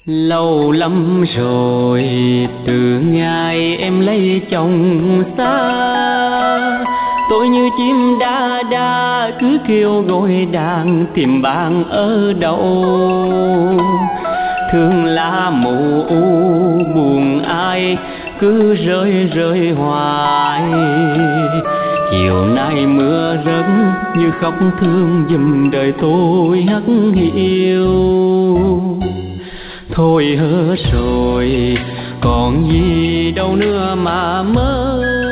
Lâu lắm rồi từ ngày em lấy chồng xa, tôi như chim đa đa cứ kêu gọi đàn tìm bạn ở đâu. Thương lá mù u buồn ai cứ rơi rơi hoài. Chiều nay mưa rớt như khóc thương giùm đời tôi hắt hiu. Thôi hứa rồi còn gì đâu nữa mà mơ,